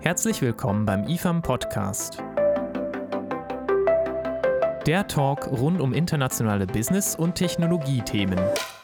Herzlich willkommen beim IFAM Podcast. Der Talk rund um internationale Business- und Technologiethemen.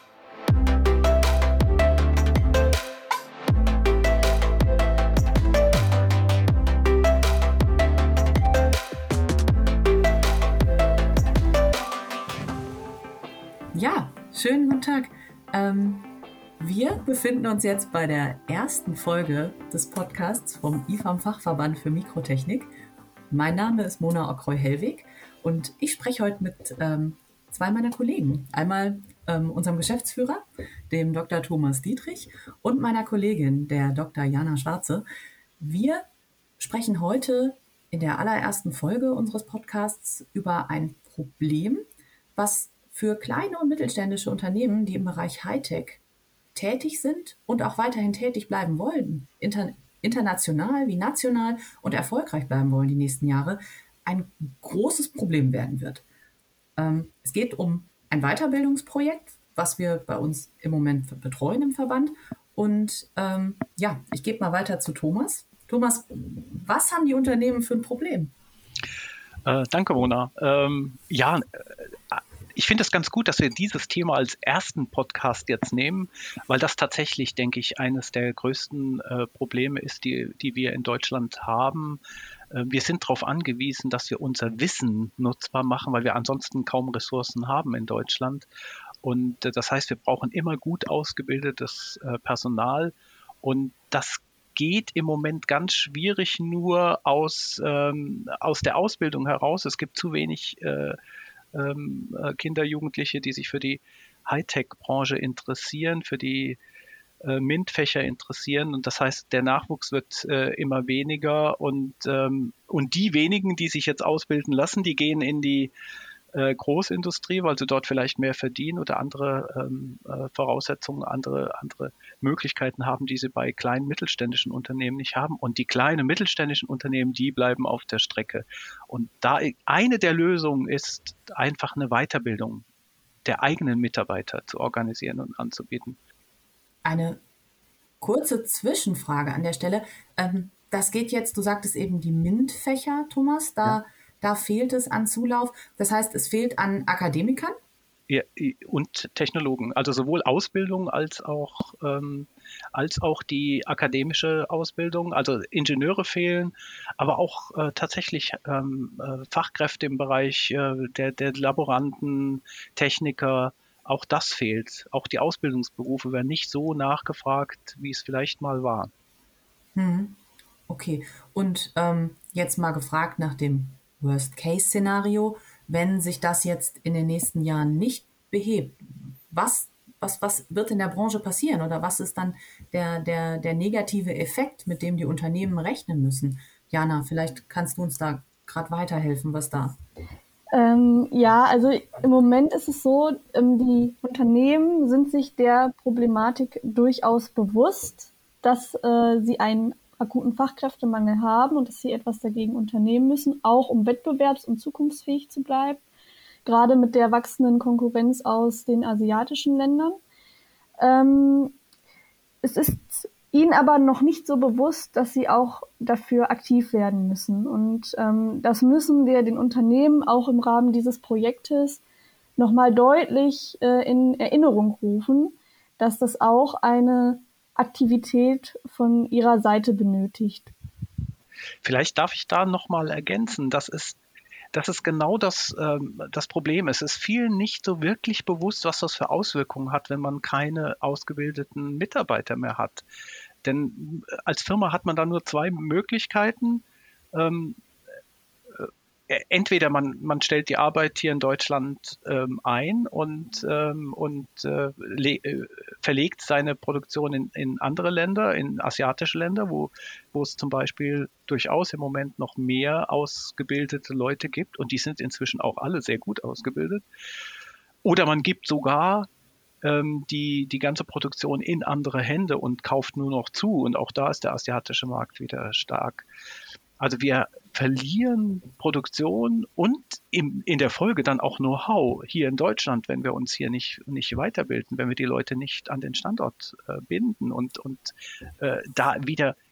Ja, schönen guten Tag. Wir befinden uns jetzt bei der ersten Folge des Podcasts vom IFAM Fachverband für Mikrotechnik. Mein Name ist Mona Ockreu-Hellweg und ich spreche heute mit zwei meiner Kollegen. Einmal unserem Geschäftsführer, dem Dr. Thomas Dietrich, und meiner Kollegin, der Dr. Jana Schwarze. Wir sprechen heute in der allerersten Folge unseres Podcasts über ein Problem, was für kleine und mittelständische Unternehmen, die im Bereich Hightech tätig sind und auch weiterhin tätig bleiben wollen, international wie national und erfolgreich bleiben wollen die nächsten Jahre, ein großes Problem werden wird. Es geht um ein Weiterbildungsprojekt, was wir bei uns im Moment betreuen im Verband. Und ich gebe mal weiter zu Thomas. Thomas, was haben die Unternehmen für ein Problem? Danke, Mona. Ich finde es ganz gut, dass wir dieses Thema als ersten Podcast jetzt nehmen, weil das tatsächlich, denke ich, eines der größten Probleme ist, die wir in Deutschland haben. Wir sind darauf angewiesen, dass wir unser Wissen nutzbar machen, weil wir ansonsten kaum Ressourcen haben in Deutschland. Und das heißt, wir brauchen immer gut ausgebildetes Personal. Und das geht im Moment ganz schwierig nur aus der Ausbildung heraus. Es gibt zu wenig Kinder, Jugendliche, die sich für die Hightech-Branche interessieren, für die MINT-Fächer interessieren. Und das heißt, der Nachwuchs wird immer weniger. Und die wenigen, die sich jetzt ausbilden lassen, die gehen in die Großindustrie, weil sie dort vielleicht mehr verdienen oder andere Voraussetzungen, andere Möglichkeiten haben, die sie bei kleinen mittelständischen Unternehmen nicht haben. Und die kleinen mittelständischen Unternehmen, die bleiben auf der Strecke. Und da eine der Lösungen ist, einfach eine Weiterbildung der eigenen Mitarbeiter zu organisieren und anzubieten. Eine kurze Zwischenfrage an der Stelle. Das geht jetzt, du sagtest eben die MINT-Fächer, Thomas, da fehlt es an Zulauf. Das heißt, es fehlt an Akademikern? Ja, und Technologen, also sowohl Ausbildung als auch die akademische Ausbildung. Also Ingenieure fehlen, aber auch tatsächlich Fachkräfte im Bereich der Laboranten, Techniker. Auch das fehlt. Auch die Ausbildungsberufe werden nicht so nachgefragt, wie es vielleicht mal war. Okay, und jetzt mal gefragt nach dem Worst-Case-Szenario, wenn sich das jetzt in den nächsten Jahren nicht behebt, was wird in der Branche passieren oder was ist dann der negative Effekt, mit dem die Unternehmen rechnen müssen? Jana, vielleicht kannst du uns da gerade weiterhelfen, was da? Also im Moment ist es so, die Unternehmen sind sich der Problematik durchaus bewusst, dass sie einen akuten Fachkräftemangel haben und dass sie etwas dagegen unternehmen müssen, auch um wettbewerbs- und zukunftsfähig zu bleiben, gerade mit der wachsenden Konkurrenz aus den asiatischen Ländern. Es ist ihnen aber noch nicht so bewusst, dass sie auch dafür aktiv werden müssen. Und das müssen wir den Unternehmen auch im Rahmen dieses Projektes nochmal deutlich in Erinnerung rufen, dass das auch eine Aktivität von ihrer Seite benötigt. Vielleicht darf ich da nochmal ergänzen, das ist genau das Problem. Es ist vielen nicht so wirklich bewusst, was das für Auswirkungen hat, wenn man keine ausgebildeten Mitarbeiter mehr hat. Denn als Firma hat man da nur zwei Möglichkeiten. Entweder man stellt die Arbeit hier in Deutschland ein und verlegt seine Produktion in andere Länder, in asiatische Länder, wo es zum Beispiel durchaus im Moment noch mehr ausgebildete Leute gibt und die sind inzwischen auch alle sehr gut ausgebildet. Oder man gibt sogar die ganze Produktion in andere Hände und kauft nur noch zu und auch da ist der asiatische Markt wieder stark. Also wir verlieren Produktion und in der Folge dann auch Know-how hier in Deutschland, wenn wir uns hier nicht weiterbilden, wenn wir die Leute nicht an den Standort binden und da wieder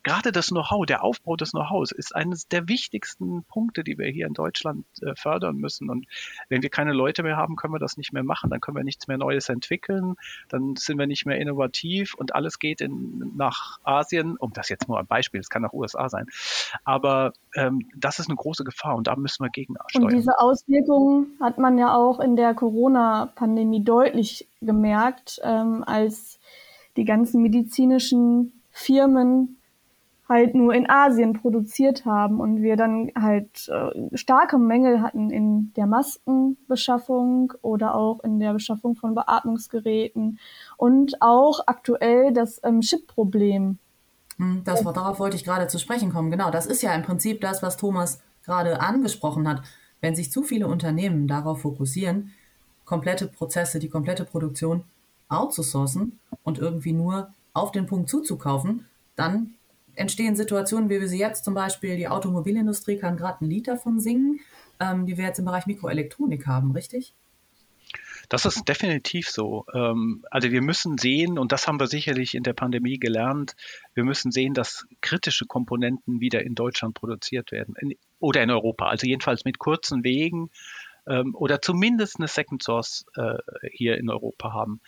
gerade das Know-how, der Aufbau des Know-hows ist eines der wichtigsten Punkte, die wir hier in Deutschland fördern müssen. Und wenn wir keine Leute mehr haben, können wir das nicht mehr machen. Dann können wir nichts mehr Neues entwickeln. Dann sind wir nicht mehr innovativ und alles geht nach Asien. Um das jetzt nur ein Beispiel, es kann auch USA sein. Aber das ist eine große Gefahr und da müssen wir gegensteuern. Und diese Auswirkungen hat man ja auch in der Corona-Pandemie deutlich gemerkt, als die ganzen medizinischen Firmen halt nur in Asien produziert haben und wir dann halt starke Mängel hatten in der Maskenbeschaffung oder auch in der Beschaffung von Beatmungsgeräten und auch aktuell das Chip-Problem. Darauf wollte ich gerade zu sprechen kommen. Genau, das ist ja im Prinzip das, was Thomas gerade angesprochen hat. Wenn sich zu viele Unternehmen darauf fokussieren, komplette Prozesse, die komplette Produktion outzusourcen und irgendwie nur auf den Punkt zuzukaufen, dann entstehen Situationen, wie wir sie jetzt zum Beispiel, die Automobilindustrie kann gerade ein Lied davon singen, die wir jetzt im Bereich Mikroelektronik haben, richtig? Das ist definitiv so. Also wir müssen sehen, und das haben wir sicherlich in der Pandemie gelernt, wir müssen sehen, dass kritische Komponenten wieder in Deutschland produziert werden oder in Europa. Also jedenfalls mit kurzen Wegen oder zumindest eine Second Source hier in Europa haben.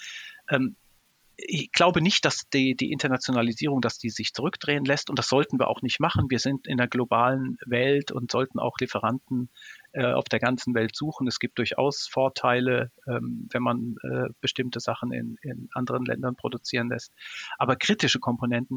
Ich glaube nicht, dass die Internationalisierung, dass die sich zurückdrehen lässt und das sollten wir auch nicht machen. Wir sind in einer globalen Welt und sollten auch Lieferanten auf der ganzen Welt suchen. Es gibt durchaus Vorteile, wenn man bestimmte Sachen in anderen Ländern produzieren lässt. Aber kritische Komponenten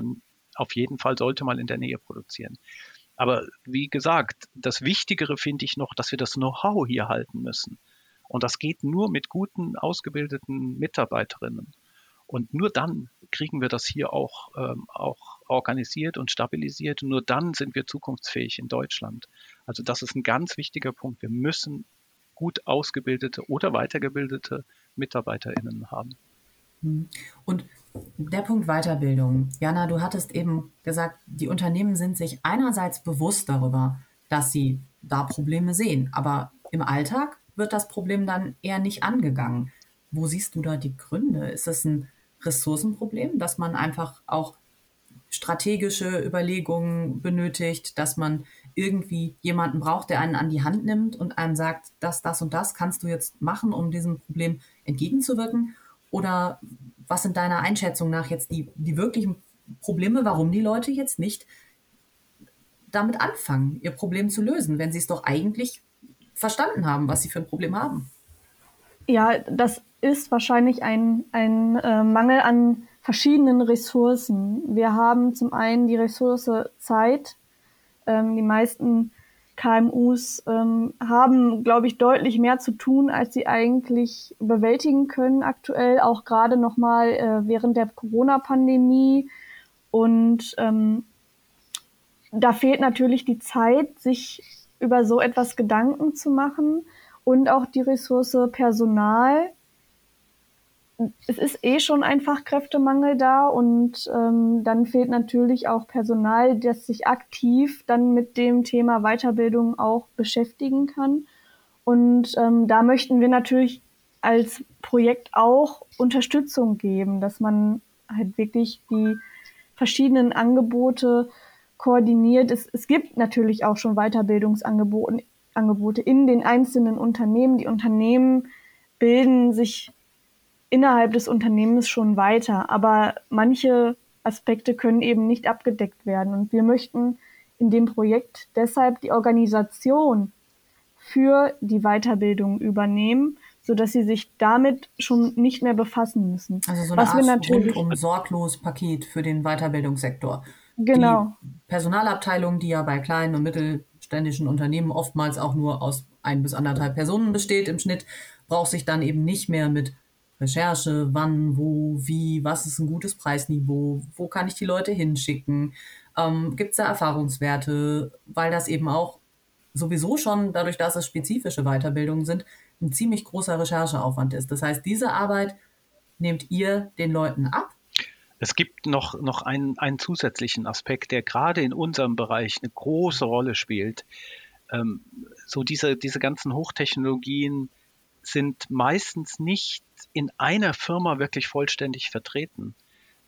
sollte man in der Nähe produzieren. Aber wie gesagt, das Wichtigere finde ich noch, dass wir das Know-how hier halten müssen. Und das geht nur mit guten, ausgebildeten Mitarbeiterinnen. Und nur dann kriegen wir das hier auch organisiert und stabilisiert. Und nur dann sind wir zukunftsfähig in Deutschland. Also das ist ein ganz wichtiger Punkt. Wir müssen gut ausgebildete oder weitergebildete MitarbeiterInnen haben. Und der Punkt Weiterbildung. Jana, du hattest eben gesagt, die Unternehmen sind sich einerseits bewusst darüber, dass sie da Probleme sehen. Aber im Alltag wird das Problem dann eher nicht angegangen. Wo siehst du da die Gründe? Ist es ein Ressourcenproblem, dass man einfach auch strategische Überlegungen benötigt, dass man irgendwie jemanden braucht, der einen an die Hand nimmt und einem sagt, das und das kannst du jetzt machen, um diesem Problem entgegenzuwirken? Oder was sind deiner Einschätzung nach jetzt die wirklichen Probleme, warum die Leute jetzt nicht damit anfangen, ihr Problem zu lösen, wenn sie es doch eigentlich verstanden haben, was sie für ein Problem haben? Ja, das ist wahrscheinlich ein Mangel an verschiedenen Ressourcen. Wir haben zum einen die Ressource Zeit. Die meisten KMUs haben, glaube ich, deutlich mehr zu tun, als sie eigentlich bewältigen können aktuell, auch gerade nochmal während der Corona-Pandemie. Und da fehlt natürlich die Zeit, sich über so etwas Gedanken zu machen und auch die Ressource Personal. Es ist schon ein Fachkräftemangel da und dann fehlt natürlich auch Personal, das sich aktiv dann mit dem Thema Weiterbildung auch beschäftigen kann. Und da möchten wir natürlich als Projekt auch Unterstützung geben, dass man halt wirklich die verschiedenen Angebote koordiniert. Es gibt natürlich auch schon Weiterbildungsangebote in den einzelnen Unternehmen. Die Unternehmen bilden sich innerhalb des Unternehmens schon weiter, aber manche Aspekte können eben nicht abgedeckt werden. Und wir möchten in dem Projekt deshalb die Organisation für die Weiterbildung übernehmen, sodass sie sich damit schon nicht mehr befassen müssen. Also so eine Art Rundum-Sorglos-Paket für den Weiterbildungssektor. Genau. Die Personalabteilung, die ja bei kleinen und mittelständischen Unternehmen oftmals auch nur aus 1 bis 1,5 Personen besteht im Schnitt, braucht sich dann eben nicht mehr mit Recherche, wann, wo, wie, was ist ein gutes Preisniveau, wo kann ich die Leute hinschicken, gibt es da Erfahrungswerte, weil das eben auch sowieso schon, dadurch, dass es spezifische Weiterbildungen sind, ein ziemlich großer Rechercheaufwand ist. Das heißt, diese Arbeit nehmt ihr den Leuten ab? Es gibt noch einen zusätzlichen Aspekt, der gerade in unserem Bereich eine große Rolle spielt. So diese ganzen Hochtechnologien sind meistens nicht in einer Firma wirklich vollständig vertreten.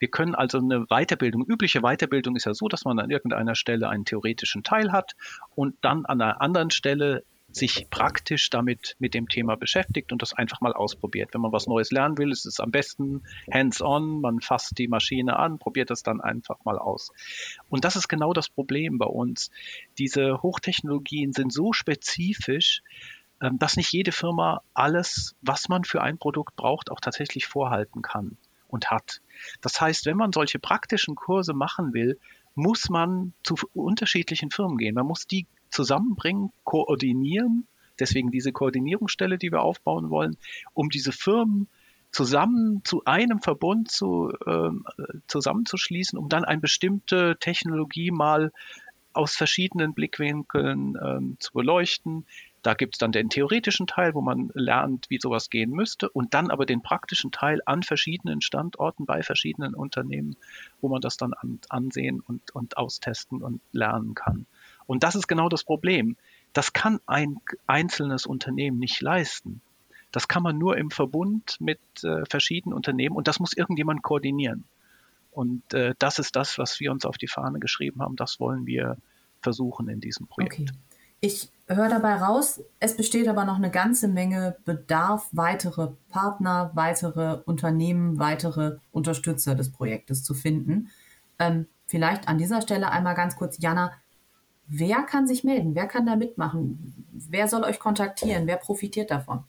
Wir können also eine Weiterbildung, übliche Weiterbildung ist ja so, dass man an irgendeiner Stelle einen theoretischen Teil hat und dann an einer anderen Stelle sich praktisch mit dem Thema beschäftigt und das einfach mal ausprobiert. Wenn man was Neues lernen will, ist es am besten hands-on, man fasst die Maschine an, probiert das dann einfach mal aus. Und das ist genau das Problem bei uns. Diese Hochtechnologien sind so spezifisch, dass nicht jede Firma alles, was man für ein Produkt braucht, auch tatsächlich vorhalten kann und hat. Das heißt, wenn man solche praktischen Kurse machen will, muss man zu unterschiedlichen Firmen gehen. Man muss die zusammenbringen, koordinieren, deswegen diese Koordinierungsstelle, die wir aufbauen wollen, um diese Firmen zusammen zu einem Verbund zusammenzuschließen, um dann eine bestimmte Technologie mal aus verschiedenen Blickwinkeln zu beleuchten. Da gibt es dann den theoretischen Teil, wo man lernt, wie sowas gehen müsste, und dann aber den praktischen Teil an verschiedenen Standorten bei verschiedenen Unternehmen, wo man das dann ansehen und austesten und lernen kann. Und das ist genau das Problem. Das kann ein einzelnes Unternehmen nicht leisten. Das kann man nur im Verbund mit verschiedenen Unternehmen, und das muss irgendjemand koordinieren. Und das ist das, was wir uns auf die Fahne geschrieben haben. Das wollen wir versuchen in diesem Projekt. Okay. Ich höre dabei raus, es besteht aber noch eine ganze Menge Bedarf, weitere Partner, weitere Unternehmen, weitere Unterstützer des Projektes zu finden. Vielleicht an dieser Stelle einmal ganz kurz, Jana, wer kann sich melden? Wer kann da mitmachen? Wer soll euch kontaktieren? Wer profitiert davon?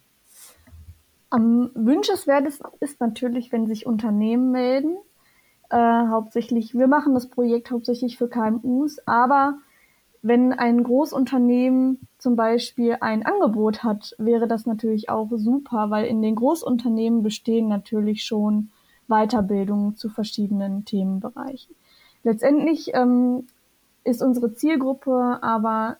Wünschenswert ist natürlich, wenn sich Unternehmen melden. Hauptsächlich, wir machen das Projekt hauptsächlich für KMUs, aber wenn ein Großunternehmen zum Beispiel ein Angebot hat, wäre das natürlich auch super, weil in den Großunternehmen bestehen natürlich schon Weiterbildungen zu verschiedenen Themenbereichen. Letztendlich sind unsere Zielgruppe aber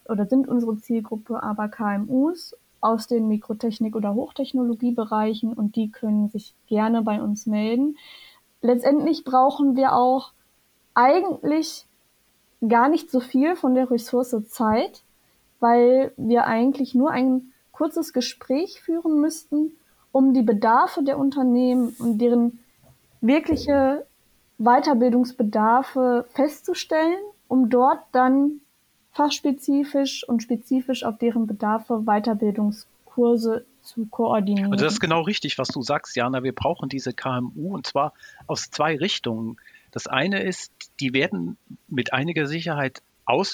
KMUs aus den Mikrotechnik- oder Hochtechnologiebereichen, und die können sich gerne bei uns melden. Letztendlich brauchen wir auch eigentlich gar nicht so viel von der Ressource Zeit, weil wir eigentlich nur ein kurzes Gespräch führen müssten, um die Bedarfe der Unternehmen und deren wirkliche Weiterbildungsbedarfe festzustellen, um dort dann fachspezifisch und spezifisch auf deren Bedarfe Weiterbildungskurse zu koordinieren. Also das ist genau richtig, was du sagst, Jana. Wir brauchen diese KMU, und zwar aus zwei Richtungen. Das eine ist, die werden mit einiger Sicherheit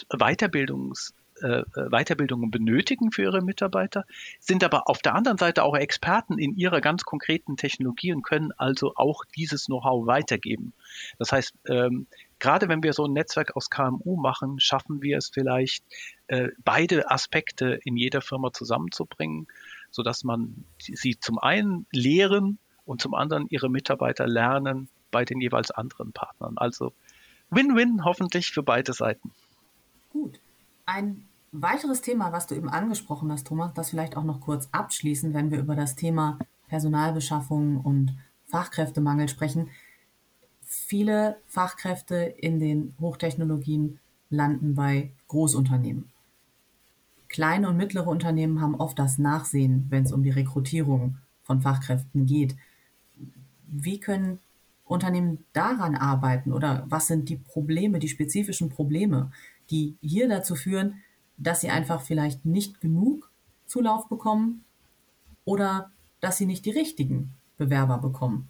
Weiterbildungen benötigen für ihre Mitarbeiter, sind aber auf der anderen Seite auch Experten in ihrer ganz konkreten Technologie und können also auch dieses Know-how weitergeben. Das heißt, gerade wenn wir so ein Netzwerk aus KMU machen, schaffen wir es vielleicht, beide Aspekte in jeder Firma zusammenzubringen, sodass man sie zum einen lehren und zum anderen ihre Mitarbeiter lernen bei den jeweils anderen Partnern. Also Win-Win hoffentlich für beide Seiten. Gut. Ein weiteres Thema, was du eben angesprochen hast, Thomas, das vielleicht auch noch kurz abschließen, wenn wir über das Thema Personalbeschaffung und Fachkräftemangel sprechen. Viele Fachkräfte in den Hochtechnologien landen bei Großunternehmen. Kleine und mittlere Unternehmen haben oft das Nachsehen, wenn es um die Rekrutierung von Fachkräften geht. Wie können Unternehmen daran arbeiten, oder was sind die Probleme, die spezifischen Probleme, die hier dazu führen, dass sie einfach vielleicht nicht genug Zulauf bekommen oder dass sie nicht die richtigen Bewerber bekommen?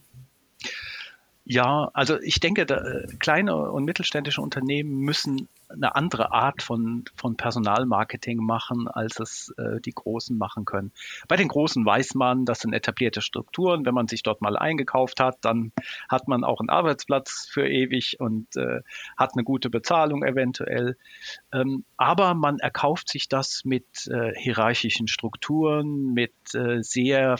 Ja, also ich denke, kleine und mittelständische Unternehmen müssen eine andere Art von Personalmarketing machen, als es die Großen machen können. Bei den Großen weiß man, das sind etablierte Strukturen. Wenn man sich dort mal eingekauft hat, dann hat man auch einen Arbeitsplatz für ewig und hat eine gute Bezahlung eventuell. Aber man erkauft sich das mit hierarchischen Strukturen, mit sehr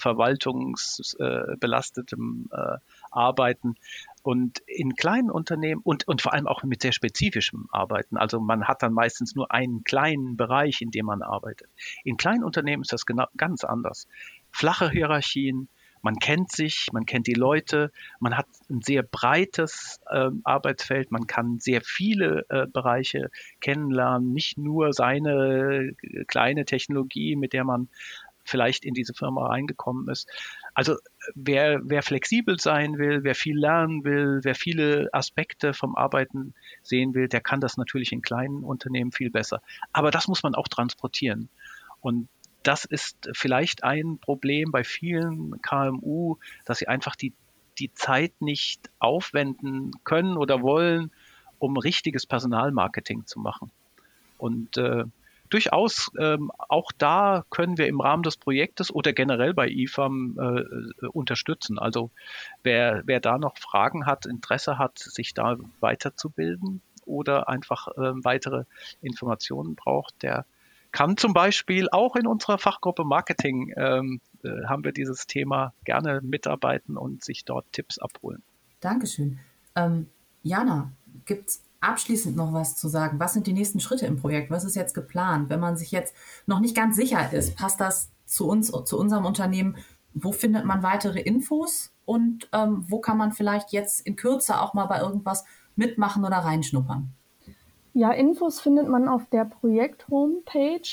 verwaltungsbelastetem Arbeiten. Und in kleinen Unternehmen und vor allem auch mit sehr spezifischem Arbeiten. Also man hat dann meistens nur einen kleinen Bereich, in dem man arbeitet. In kleinen Unternehmen ist das ganz anders. Flache Hierarchien, man kennt sich, man kennt die Leute, man hat ein sehr breites Arbeitsfeld, man kann sehr viele Bereiche kennenlernen, nicht nur seine kleine Technologie, mit der man vielleicht in diese Firma reingekommen ist. Also wer flexibel sein will, wer viel lernen will, wer viele Aspekte vom Arbeiten sehen will, der kann das natürlich in kleinen Unternehmen viel besser. Aber das muss man auch transportieren. Und das ist vielleicht ein Problem bei vielen KMU, dass sie einfach die Zeit nicht aufwenden können oder wollen, um richtiges Personalmarketing zu machen. Und durchaus auch da können wir im Rahmen des Projektes oder generell bei IFAM unterstützen. Also wer da noch Fragen hat, Interesse hat, sich da weiterzubilden oder einfach weitere Informationen braucht, der kann zum Beispiel auch in unserer Fachgruppe Marketing haben wir dieses Thema gerne mitarbeiten und sich dort Tipps abholen. Dankeschön. Jana, gibt es abschließend noch was zu sagen? Was sind die nächsten Schritte im Projekt? Was ist jetzt geplant? Wenn man sich jetzt noch nicht ganz sicher ist, passt das zu uns, zu unserem Unternehmen? Wo findet man weitere Infos? Und wo kann man vielleicht jetzt in Kürze auch mal bei irgendwas mitmachen oder reinschnuppern? Ja, Infos findet man auf der Projekt-Homepage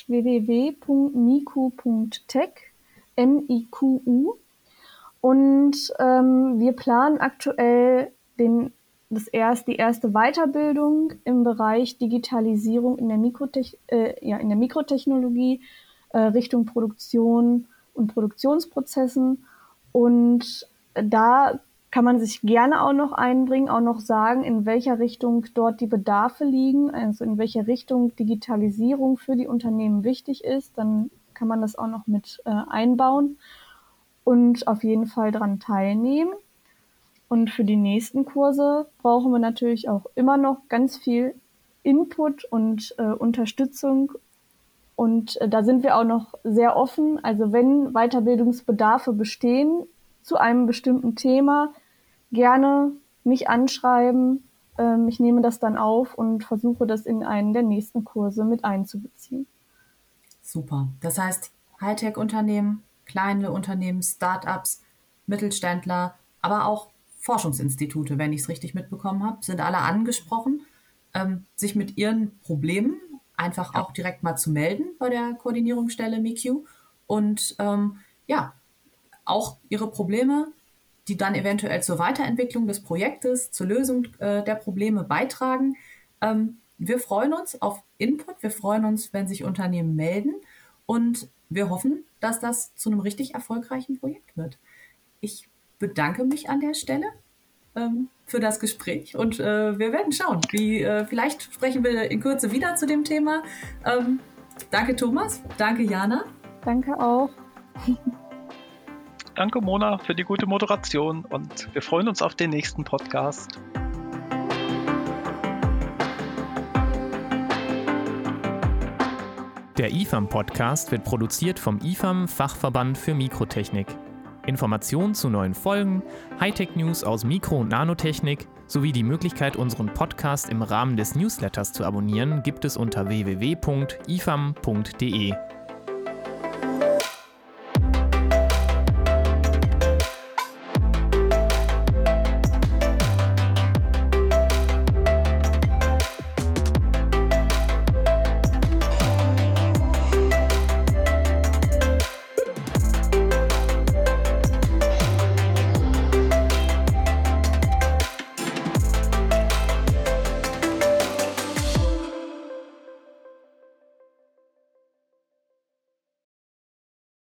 www.miku.tech, M-I-Q-U. Und wir planen aktuell die erste Weiterbildung im Bereich Digitalisierung in der Mikrotechnologie Richtung Produktion und Produktionsprozessen. Und da kann man sich gerne auch noch einbringen, auch noch sagen, in welcher Richtung dort die Bedarfe liegen, also in welcher Richtung Digitalisierung für die Unternehmen wichtig ist. Dann kann man das auch noch mit einbauen und auf jeden Fall daran teilnehmen. Und für die nächsten Kurse brauchen wir natürlich auch immer noch ganz viel Input und Unterstützung. Und da sind wir auch noch sehr offen. Also wenn Weiterbildungsbedarfe bestehen zu einem bestimmten Thema, gerne mich anschreiben. Ich nehme das dann auf und versuche das in einen der nächsten Kurse mit einzubeziehen. Super. Das heißt, Hightech-Unternehmen, kleine Unternehmen, Start-ups, Mittelständler, aber auch Forschungsinstitute, wenn ich es richtig mitbekommen habe, sind alle angesprochen, sich mit ihren Problemen einfach auch direkt mal zu melden bei der Koordinierungsstelle MIKU und auch ihre Probleme, die dann eventuell zur Weiterentwicklung des Projektes, zur Lösung der Probleme beitragen. Wir freuen uns auf Input, wir freuen uns, wenn sich Unternehmen melden und wir hoffen, dass das zu einem richtig erfolgreichen Projekt wird. Ich bedanke mich an der Stelle für das Gespräch und wir werden schauen, vielleicht sprechen wir in Kürze wieder zu dem Thema. Danke Thomas, danke Jana. Danke auch. Danke Mona für die gute Moderation und wir freuen uns auf den nächsten Podcast. Der IFAM-Podcast wird produziert vom IFAM Fachverband für Mikrotechnik. Informationen zu neuen Folgen, Hightech-News aus Mikro- und Nanotechnik sowie die Möglichkeit, unseren Podcast im Rahmen des Newsletters zu abonnieren, gibt es unter www.ifam.de.